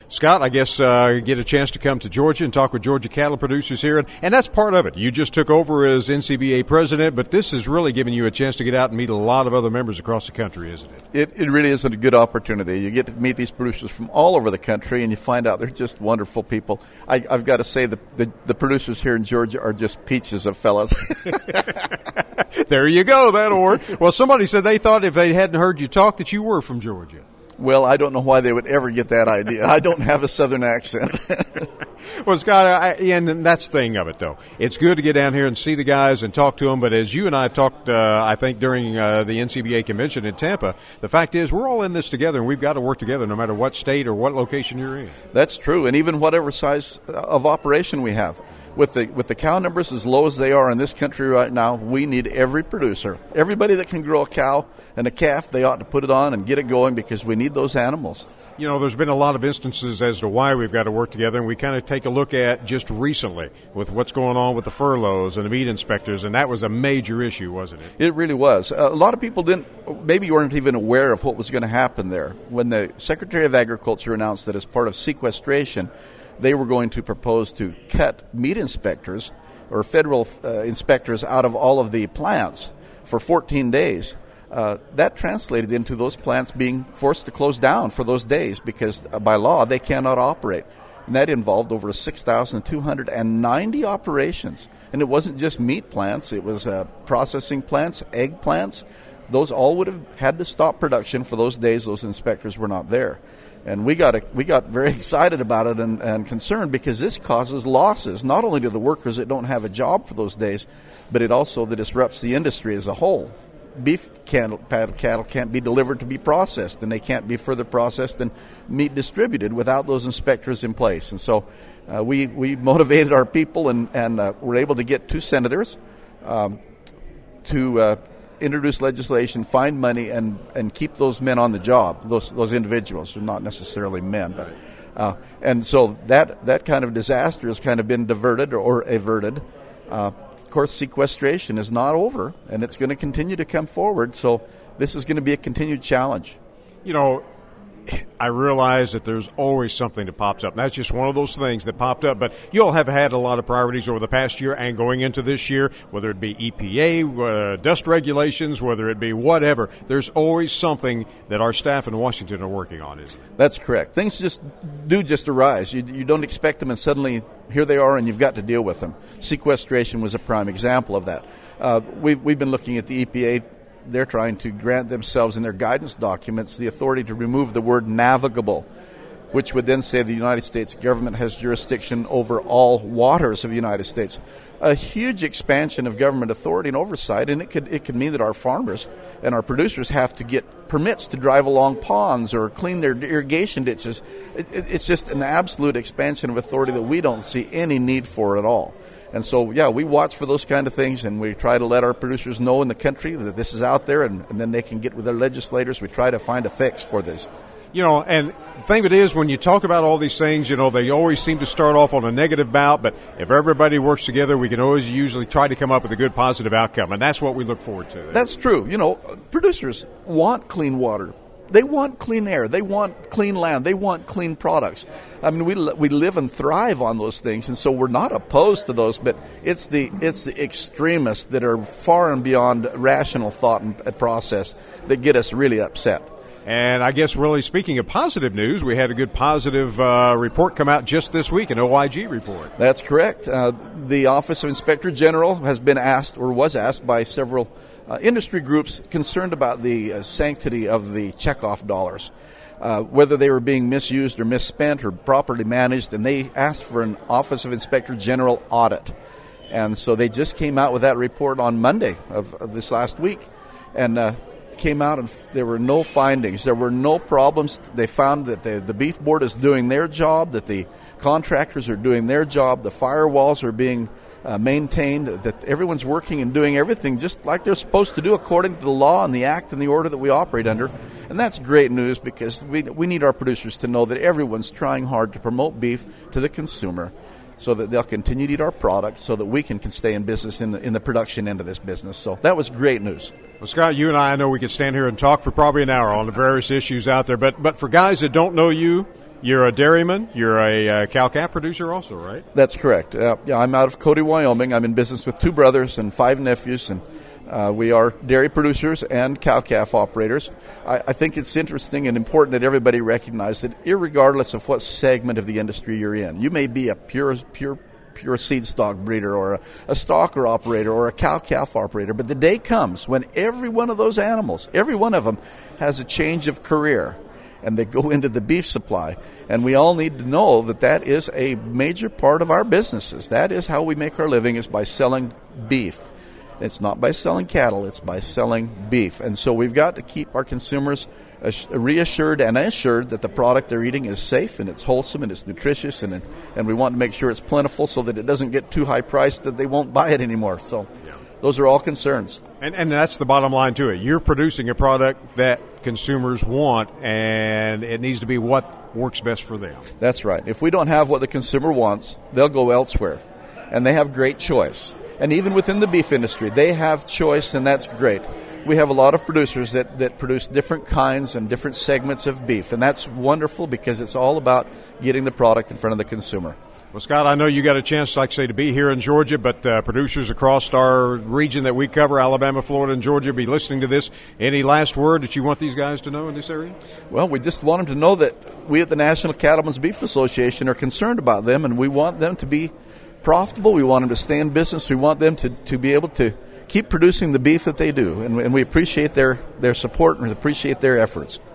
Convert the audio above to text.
Scott, I guess get a chance to come to Georgia and talk with Georgia cattle producers here, and that's part of it. You just took over as NCBA president, but this has really given you a chance to get out and meet a lot of other members across the country, isn't it? It really is a good opportunity. You get to meet these producers from all over the country, and you find out they're just wonderful people. I've got to say the producers here in Georgia are just peaches of fellas. There you go, that or. Well, somebody said they thought if they hadn't heard you talk that you were from Georgia. Well, I don't know why they would ever get that idea. I don't have a Southern accent. Well, Scott, and that's the thing of it, though. It's good to get down here and see the guys and talk to them, but as you and I have talked, I think, during the NCBA convention in Tampa, the fact is we're all in this together, and we've got to work together no matter what state or what location you're in. That's true, and even whatever size of operation we have. With the cow numbers as low as they are in this country right now, we need every producer. Everybody that can grow a cow and a calf, they ought to put it on and get it going because we need those animals. You know, there's been a lot of instances as to why we've got to work together, and we kind of take a look at just recently with what's going on with the furloughs and the meat inspectors, and that was a major issue, wasn't it? It really was. A lot of people maybe weren't even aware of what was going to happen there. When the Secretary of Agriculture announced that as part of sequestration, they were going to propose to cut meat inspectors or federal inspectors out of all of the plants for 14 days. That translated into those plants being forced to close down for those days because by law they cannot operate. And that involved over 6,290 operations. And it wasn't just meat plants, it was processing plants, egg plants. Those all would have had to stop production for those days those inspectors were not there. And we got very excited about it and concerned because this causes losses, not only to the workers that don't have a job for those days, but it also disrupts the industry as a whole. Beef cattle can't be delivered to be processed, and they can't be further processed and meat distributed without those inspectors in place. And so we motivated our people and were able to get 2 senators to introduce legislation, find money, and keep those men on the job, those individuals. They're not necessarily men. But, and so that kind of disaster has kind of been diverted or averted. Of course, sequestration is not over, and it's going to continue to come forward, so this is going to be a continued challenge. You know, I realize that there's always something that pops up. And that's just one of those things that popped up. But you all have had a lot of priorities over the past year and going into this year, whether it be EPA, dust regulations, whether it be whatever. There's always something that our staff in Washington are working on, isn't it? That's correct. Things just arise. You don't expect them, and suddenly here they are, and you've got to deal with them. Sequestration was a prime example of that. We've been looking at the EPA. They're trying to grant themselves in their guidance documents the authority to remove the word navigable, which would then say the United States government has jurisdiction over all waters of the United States. A huge expansion of government authority and oversight, and it could mean that our farmers and our producers have to get permits to drive along ponds or clean their irrigation ditches. It's just an absolute expansion of authority that we don't see any need for at all. And so, yeah, we watch for those kind of things, and we try to let our producers know in the country that this is out there, and then they can get with their legislators. We try to find a fix for this. You know, and the thing of it is, when you talk about all these things, you know, they always seem to start off on a negative bout, but if everybody works together, we can always usually try to come up with a good positive outcome, and that's what we look forward to. That's true. You know, producers want clean water. They want clean air. They want clean land. They want clean products. I mean, we live and thrive on those things, and so we're not opposed to those. But it's the extremists that are far and beyond rational thought and process that get us really upset. And I guess really speaking of positive news, we had a good positive report come out just this week, an OIG report. That's correct. The Office of Inspector General has been asked, or was asked by several industry groups concerned about the sanctity of the checkoff dollars, whether they were being misused or misspent or properly managed, and they asked for an Office of Inspector General audit. And so they just came out with that report on Monday of this last week, and came out and there were no findings. There were no problems. They found that the beef board is doing their job, that the contractors are doing their job, the firewalls are being maintained, that everyone's working and doing everything just like they're supposed to do according to the law and the act and the order that we operate under. And that's great news because we need our producers to know that everyone's trying hard to promote beef to the consumer so that they'll continue to eat our product so that we can stay in business in the production end of this business. So that was great news. Well, Scott, you and I know we could stand here and talk for probably an hour on the various issues out there, but for guys that don't know you, You're a dairyman. You're a cow-calf producer also, right? That's correct. Yeah, I'm out of Cody, Wyoming. I'm in business with 2 brothers and 5 nephews, and we are dairy producers and cow-calf operators. I think it's interesting and important that everybody recognize that irregardless of what segment of the industry you're in, you may be a pure seed stock breeder or a stocker operator or a cow-calf operator, but the day comes when every one of those animals, every one of them has a change of career, and they go into the beef supply. And we all need to know that that is a major part of our businesses. That is how we make our living, is by selling beef. It's not by selling cattle, it's by selling beef. And so we've got to keep our consumers reassured and assured that the product they're eating is safe and it's wholesome and it's nutritious, and we want to make sure it's plentiful so that it doesn't get too high priced that they won't buy it anymore. So those are all concerns. And that's the bottom line to it. You're producing a product that consumers want, and it needs to be what works best for them. That's right. If we don't have what the consumer wants, they'll go elsewhere. And they have great choice. And even within the beef industry, they have choice, and that's great. We have a lot of producers that produce different kinds and different segments of beef, and that's wonderful because it's all about getting the product in front of the consumer. Well, Scott, I know you got a chance, like I say, to be here in Georgia, but producers across our region that we cover, Alabama, Florida, and Georgia, be listening to this. Any last word that you want these guys to know in this area? Well, we just want them to know that we at the National Cattlemen's Beef Association are concerned about them, and we want them to be profitable. We want them to stay in business. We want them to be able to keep producing the beef that they do, and we appreciate their support and we appreciate their efforts.